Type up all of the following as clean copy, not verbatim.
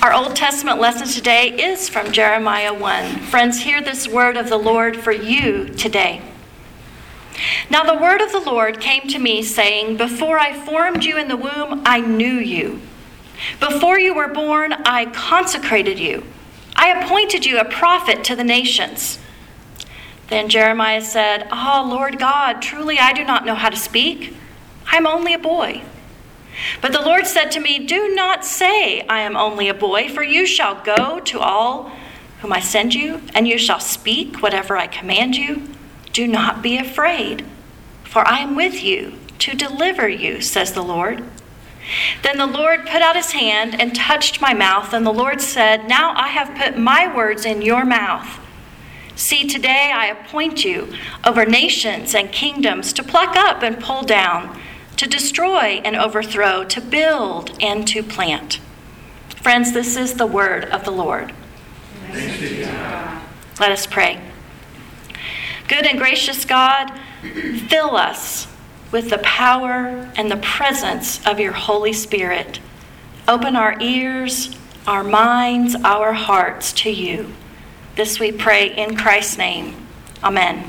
Our Old Testament lesson today is from Jeremiah 1. Friends, hear this word of the Lord for you today. Now the word of the Lord came to me, saying, Before I formed you in the womb, I knew you. Before you were born, I consecrated you. I appointed you a prophet to the nations. Then Jeremiah said, Oh, Lord God, truly I do not know how to speak. I am only a boy. But the Lord said to me, Do not say, I am only a boy, for you shall go to all whom I send you, and you shall speak whatever I command you. Do not be afraid, for I am with you to deliver you, says the Lord. Then the Lord put out his hand and touched my mouth, and the Lord said, Now I have put my words in your mouth. See, today I appoint you over nations and kingdoms to pluck up and pull down, to destroy and overthrow, to build and to plant. Friends, this is the word of the Lord. Thanks be to God. Let us pray. Good and gracious God, fill us with the power and the presence of your Holy Spirit. Open our ears, our minds, our hearts to you. This we pray in Christ's name. Amen.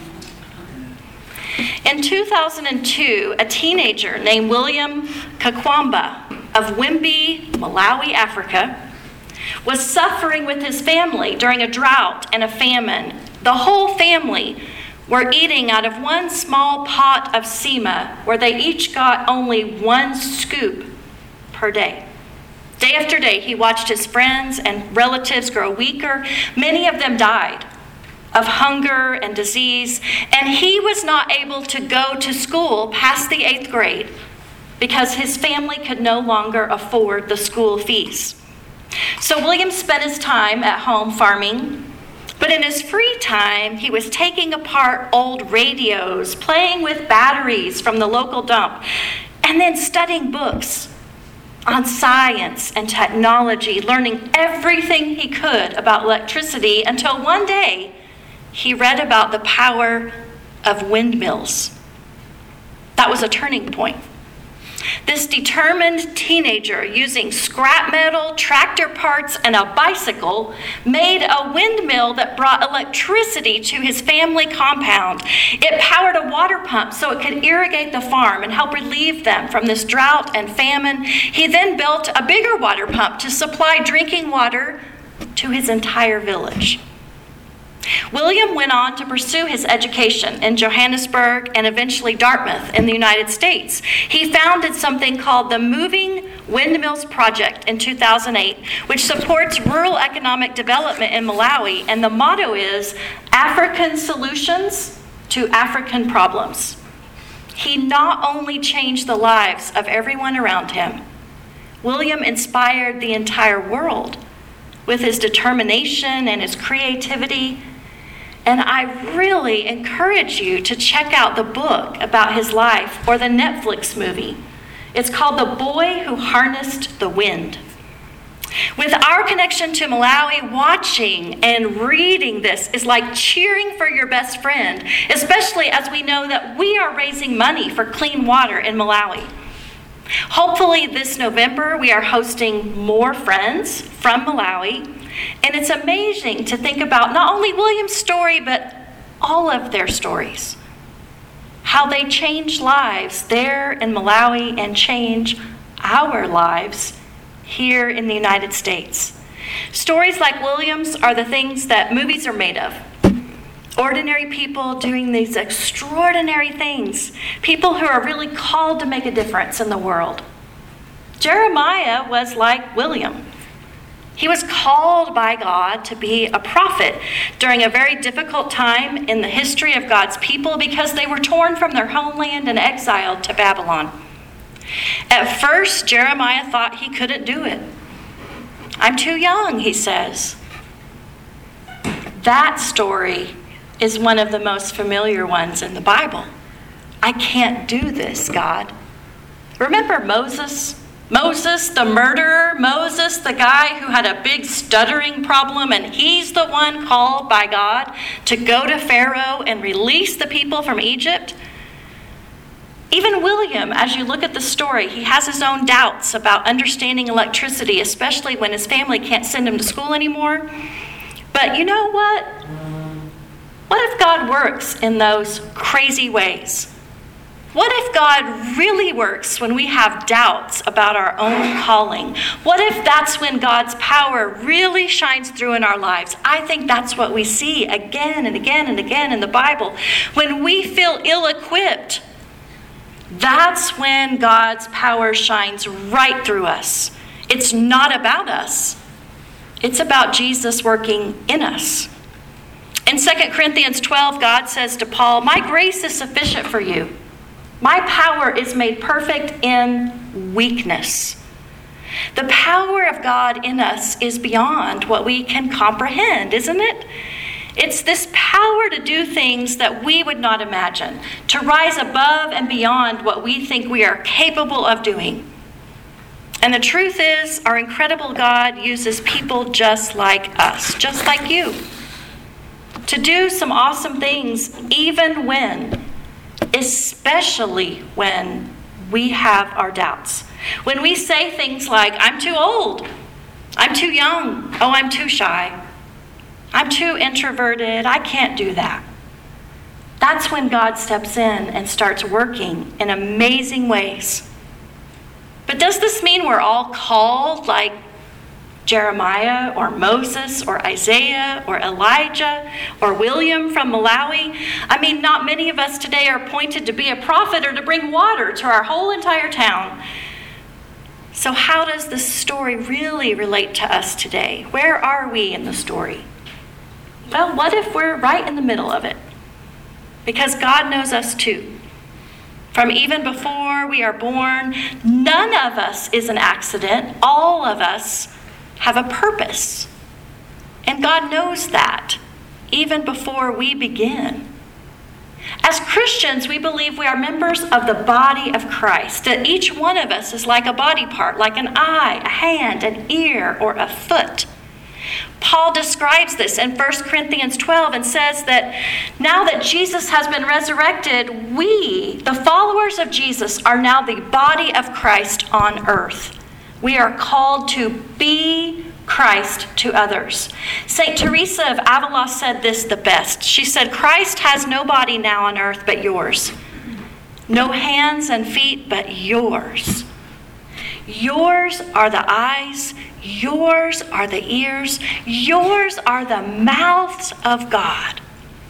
In 2002, a teenager named William Kakwamba of Wimbi, Malawi, Africa, was suffering with his family during a drought and a famine. The whole family were eating out of one small pot of sema, where they each got only one scoop per day. Day after day, he watched his friends and relatives grow weaker. Many of them died of hunger and disease, and he was not able to go to school past the 8th grade because his family could no longer afford the school fees. So William spent his time at home farming, but in his free time, he was taking apart old radios, playing with batteries from the local dump, and then studying books on science and technology, learning everything he could about electricity until one day he read about the power of windmills. That was a turning point. This determined teenager, using scrap metal, tractor parts, and a bicycle, made a windmill that brought electricity to his family compound. It powered a water pump so it could irrigate the farm and help relieve them from this drought and famine. He then built a bigger water pump to supply drinking water to his entire village. William went on to pursue his education in Johannesburg and eventually Dartmouth in the United States. He founded something called the Moving Windmills Project in 2008, which supports rural economic development in Malawi, and the motto is African solutions to African problems. He not only changed the lives of everyone around him, William inspired the entire world with his determination and his creativity. And I really encourage you to check out the book about his life or the Netflix movie. It's called The Boy Who Harnessed the Wind. With our connection to Malawi, watching and reading this is like cheering for your best friend, especially as we know that we are raising money for clean water in Malawi. Hopefully this November we are hosting more friends from Malawi. And it's amazing to think about not only William's story, but all of their stories. How they change lives there in Malawi and change our lives here in the United States. Stories like William's are the things that movies are made of. Ordinary people doing these extraordinary things. People who are really called to make a difference in the world. Jeremiah was like William. He was called by God to be a prophet during a very difficult time in the history of God's people because they were torn from their homeland and exiled to Babylon. At first, Jeremiah thought he couldn't do it. I'm too young, he says. That story is one of the most familiar ones in the Bible. I can't do this, God. Remember Moses? Moses, the murderer, Moses, the guy who had a big stuttering problem, and he's the one called by God to go to Pharaoh and release the people from Egypt. Even William, as you look at the story, he has his own doubts about understanding electricity, especially when his family can't send him to school anymore. But you know what? What if God works in those crazy ways? What if God really works when we have doubts about our own calling? What if that's when God's power really shines through in our lives? I think that's what we see again and again and again in the Bible. When we feel ill-equipped, that's when God's power shines right through us. It's not about us. It's about Jesus working in us. In 2 Corinthians 12, God says to Paul, "My grace is sufficient for you. My power is made perfect in weakness." The power of God in us is beyond what we can comprehend, isn't it? It's this power to do things that we would not imagine, to rise above and beyond what we think we are capable of doing. And the truth is, our incredible God uses people just like us, just like you, to do some awesome things, especially when we have our doubts. When we say things like, "I'm too old, I'm too young, oh, I'm too shy, I'm too introverted, I can't do that." That's when God steps in and starts working in amazing ways. But does this mean we're all called like Jeremiah or Moses or Isaiah or Elijah or William from Malawi? I mean, not many of us today are appointed to be a prophet or to bring water to our whole entire town. So how does this story really relate to us today? Where are we in the story? Well, what if we're right in the middle of it? Because God knows us too. From even before we are born, none of us is an accident. All of us have a purpose. And God knows that even before we begin. As Christians, we believe we are members of the body of Christ, that each one of us is like a body part, like an eye, a hand, an ear, or a foot. Paul describes this in 1 Corinthians 12 and says that now that Jesus has been resurrected, we, the followers of Jesus, are now the body of Christ on earth. We are called to be Christ to others. St. Teresa of Avila said this the best. She said, "Christ has no body now on earth but yours. No hands and feet but yours. Yours are the eyes. Yours are the ears. Yours are the mouths of God."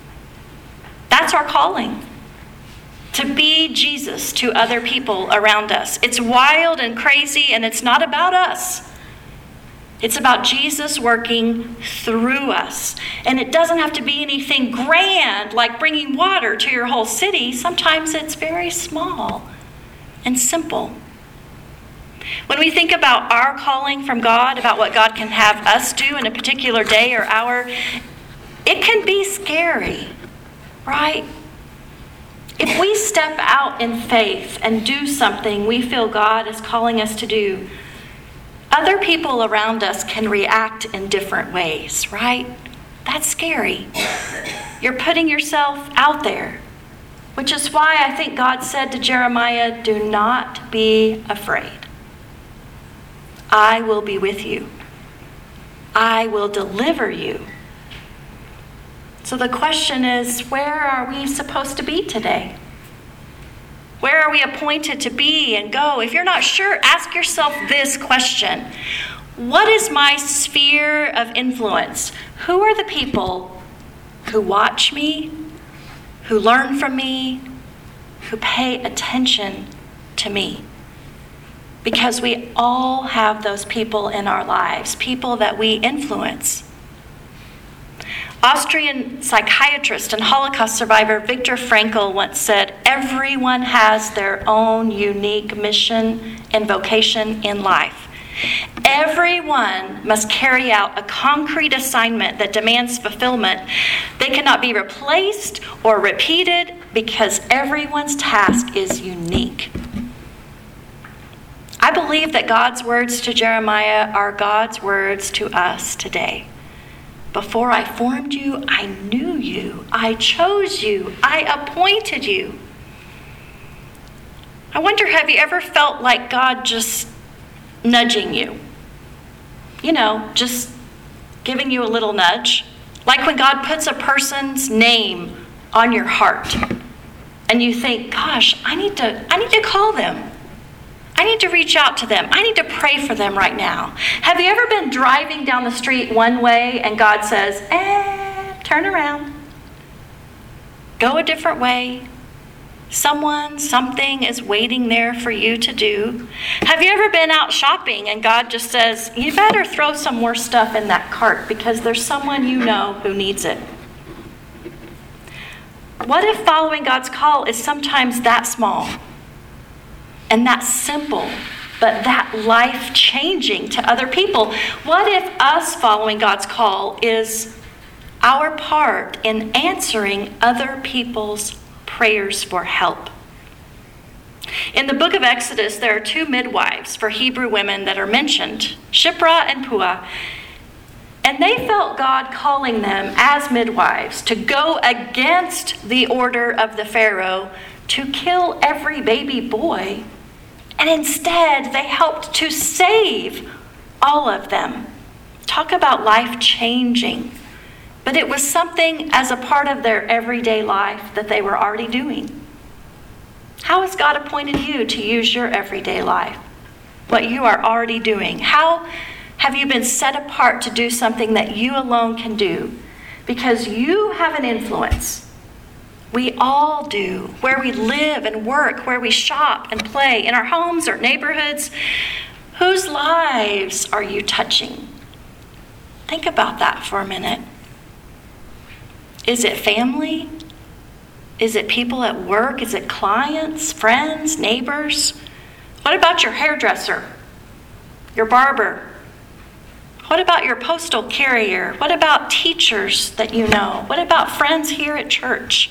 That's our calling. To be Jesus to other people around us. It's wild and crazy, and it's not about us. It's about Jesus working through us. And it doesn't have to be anything grand like bringing water to your whole city. Sometimes it's very small and simple. When we think about our calling from God, about what God can have us do in a particular day or hour, it can be scary, right? If we step out in faith and do something we feel God is calling us to do, other people around us can react in different ways, right? That's scary. You're putting yourself out there, which is why I think God said to Jeremiah, "Do not be afraid. I will be with you. I will deliver you." So the question is, where are we supposed to be today? Where are we appointed to be and go? If you're not sure, ask yourself this question. What is my sphere of influence? Who are the people who watch me, who learn from me, who pay attention to me? Because we all have those people in our lives, people that we influence. Austrian psychiatrist and Holocaust survivor Viktor Frankl once said, "Everyone has their own unique mission and vocation in life. Everyone must carry out a concrete assignment that demands fulfillment. They cannot be replaced or repeated because everyone's task is unique." I believe that God's words to Jeremiah are God's words to us today. Before I formed you, I knew you. I chose you. I appointed you. I wonder, have you ever felt like God just nudging you? You know, just giving you a little nudge. Like when God puts a person's name on your heart and you think, gosh, I need to call them. I need to reach out to them. I need to pray for them right now. Have you ever been driving down the street one way and God says, turn around. Go a different way. Someone, something is waiting there for you to do. Have you ever been out shopping and God just says, you better throw some more stuff in that cart because there's someone you know who needs it? What if following God's call is sometimes that small and that simple, but that life-changing to other people? What if us following God's call is our part in answering other people's prayers for help? In the book of Exodus, there are two midwives for Hebrew women that are mentioned, Shiphrah and Puah. And they felt God calling them as midwives to go against the order of the Pharaoh to kill every baby boy. And instead, they helped to save all of them. Talk about life-changing. But it was something as a part of their everyday life that they were already doing. How has God appointed you to use your everyday life? What you are already doing? How have you been set apart to do something that you alone can do? Because you have an influence. We all do. Where we live and work, where we shop and play, in our homes or neighborhoods. Whose lives are you touching? Think about that for a minute. Is it family? Is it people at work? Is it clients, friends, neighbors? What about your hairdresser, your barber? What about your postal carrier? What about teachers that you know? What about friends here at church?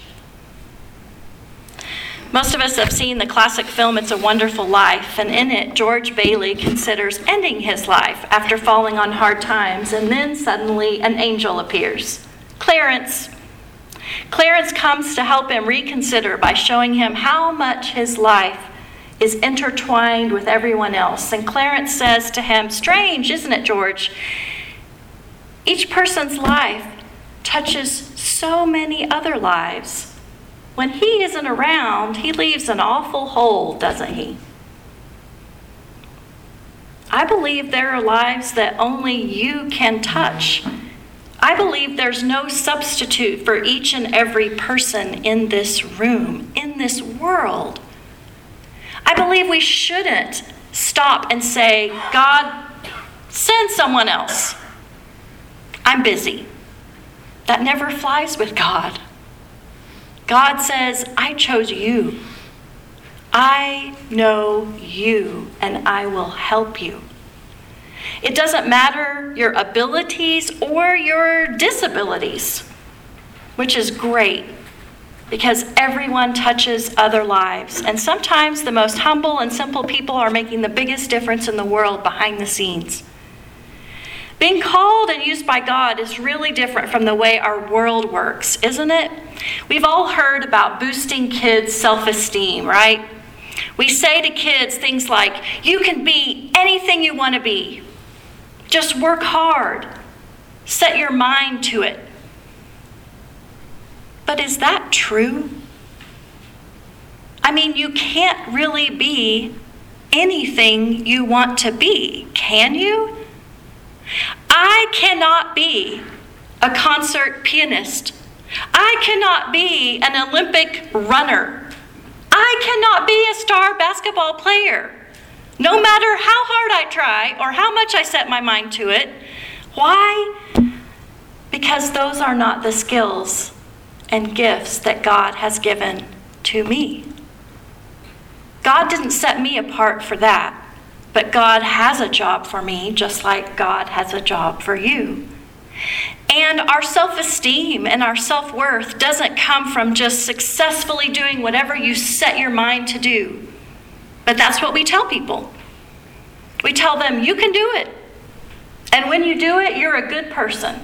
Most of us have seen the classic film It's a Wonderful Life, and in it, George Bailey considers ending his life after falling on hard times, and then suddenly an angel appears. Clarence comes to help him reconsider by showing him how much his life is intertwined with everyone else. And Clarence says to him, strange, isn't it, George? Each person's life touches so many other lives. When he isn't around, he leaves an awful hole, doesn't he? I believe there are lives that only you can touch. I believe there's no substitute for each and every person in this room, in this world. I believe we shouldn't stop and say, God, send someone else. I'm busy. That never flies with God. God says, I chose you. I know you, and I will help you. It doesn't matter your abilities or your disabilities, which is great because everyone touches other lives. And sometimes the most humble and simple people are making the biggest difference in the world behind the scenes. Being called and used by God is really different from the way our world works, isn't it? We've all heard about boosting kids' self-esteem, right? We say to kids things like, you can be anything you want to be. Just work hard. Set your mind to it. But is that true? I mean, you can't really be anything you want to be, can you? I cannot be a concert pianist. I cannot be an Olympic runner. I cannot be a star basketball player. No matter how hard I try or how much I set my mind to it. Why? Because those are not the skills and gifts that God has given to me. God didn't set me apart for that, but God has a job for me just like God has a job for you. And our self-esteem and our self-worth doesn't come from just successfully doing whatever you set your mind to do. But that's what we tell people. We tell them, you can do it. And when you do it, you're a good person.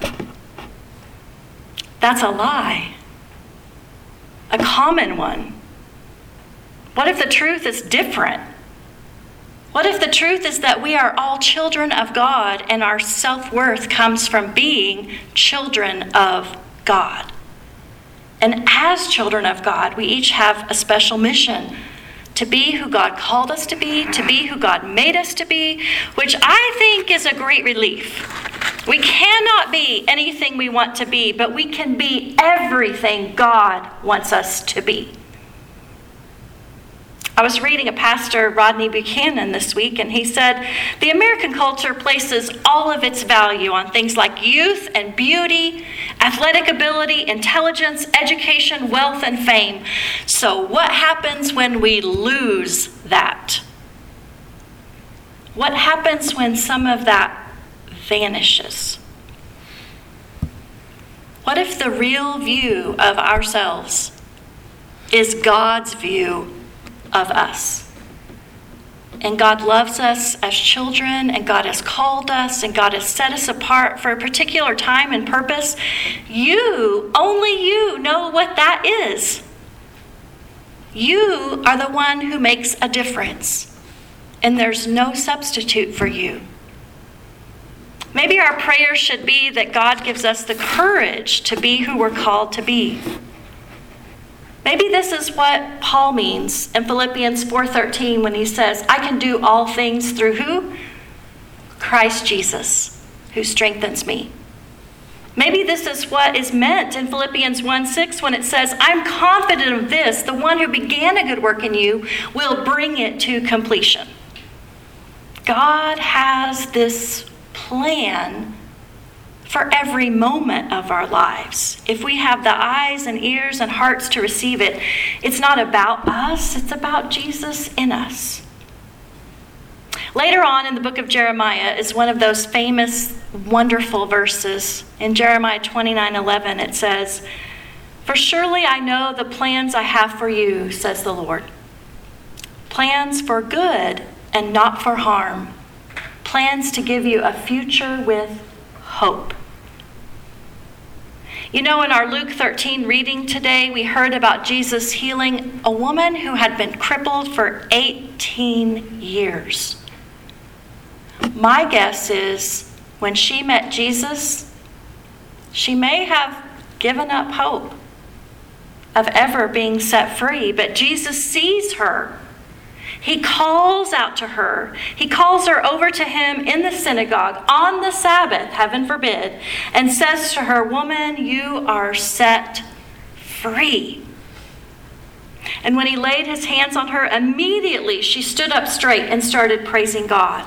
That's a lie. A common one. What if the truth is different? What if the truth is that we are all children of God and our self-worth comes from being children of God? And as children of God, we each have a special mission to be who God called us to be who God made us to be, which I think is a great relief. We cannot be anything we want to be, but we can be everything God wants us to be. I was reading a pastor, Rodney Buchanan, this week, and he said, the American culture places all of its value on things like youth and beauty, athletic ability, intelligence, education, wealth, and fame. So what happens when we lose that? What happens when some of that vanishes? What if the real view of ourselves is God's view of us? And God loves us as children, and God has called us, and God has set us apart for a particular time and purpose. Only you know what that is. You are the one who makes a difference, and there's no substitute for you. Maybe our prayer should be that God gives us the courage to be who we're called to be. Maybe this is what Paul means in Philippians 4:13 when he says, I can do all things through who? Christ Jesus, who strengthens me. Maybe this is what is meant in Philippians 1:6 when it says, I'm confident of this, the one who began a good work in you will bring it to completion. God has this plan for every moment of our lives. If we have the eyes and ears and hearts to receive it, it's not about us, it's about Jesus in us. Later on in the book of Jeremiah is one of those famous, wonderful verses. In Jeremiah 29:11, it says, For surely I know the plans I have for you, says the Lord. Plans for good and not for harm. Plans to give you a future with hope. You know, in our Luke 13 reading today, we heard about Jesus healing a woman who had been crippled for 18 years. My guess is when she met Jesus, she may have given up hope of ever being set free, but Jesus sees her. He calls out to her. He calls her over to him in the synagogue on the Sabbath, heaven forbid, and says to her, Woman, you are set free. And when he laid his hands on her, immediately she stood up straight and started praising God.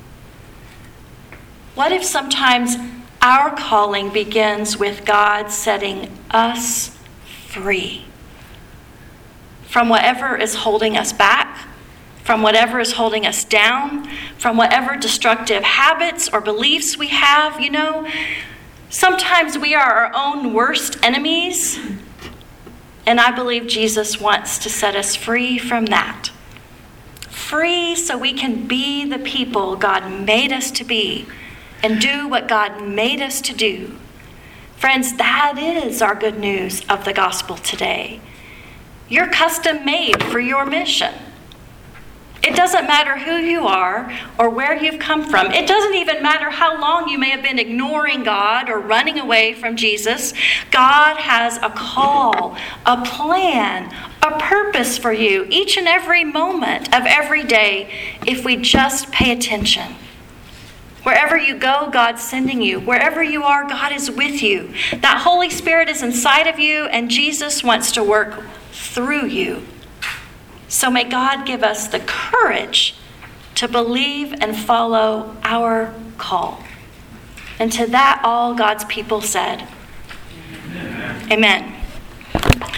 What if sometimes our calling begins with God setting us free from whatever is holding us back, from whatever is holding us down, from whatever destructive habits or beliefs we have? You know, sometimes we are our own worst enemies, and I believe Jesus wants to set us free from that. Free so we can be the people God made us to be and do what God made us to do. Friends, that is our good news of the gospel today. You're custom made for your mission. It doesn't matter who you are or where you've come from. It doesn't even matter how long you may have been ignoring God or running away from Jesus. God has a call, a plan, a purpose for you each and every moment of every day if we just pay attention. Wherever you go, God's sending you. Wherever you are, God is with you. That Holy Spirit is inside of you, and Jesus wants to work through you. So may God give us the courage to believe and follow our call. And to that, all God's people said, Amen. Amen.